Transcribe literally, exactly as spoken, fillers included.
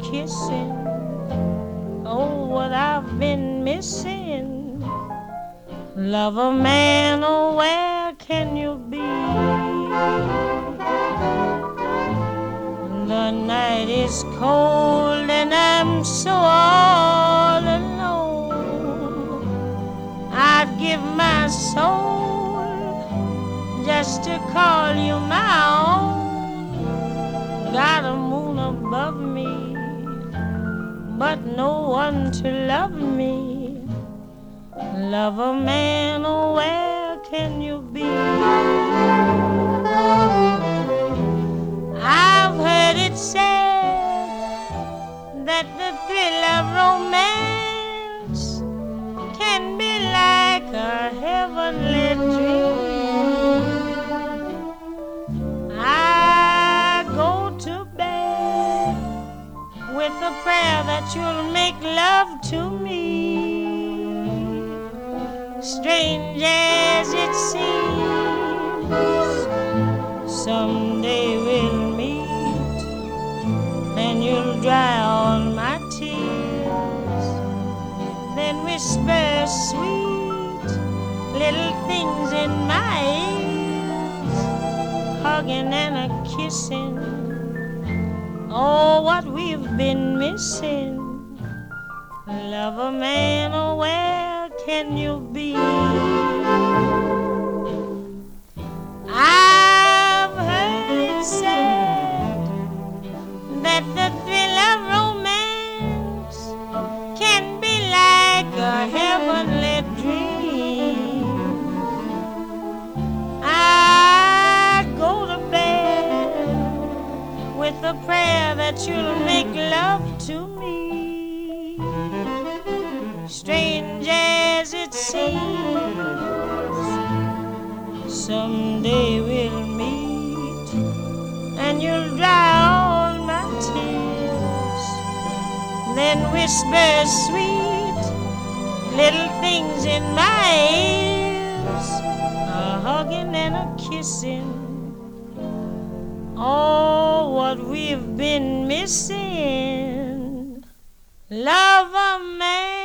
kissing. Oh, what I've been missing. Lover man, oh, where can you be? The night is cold and I'm so all alone. I'd give my soul just to call you my own. Got a moon above me, but no one to love me. Lover man, oh, where can you be? I've heard it said that the thrill of romance can be like a heavenly dream. I go to bed with a prayer that you'll make love to me. Strange as it seems, someday we'll meet, and you'll dry all my tears, then whisper sweet little things in my ears, hugging and a kissing. Oh, what we've been missing. Lover man, oh, where can you be? I've heard it said that the thrill of romance can be like a heavenly dream. I go to bed with a prayer that you'll make love to me. Strange as it seems, someday we'll meet, and you'll dry all my tears, then whisper sweet little things in my ears, a hugging and a kissing. Oh, what we've been missing. Lover man.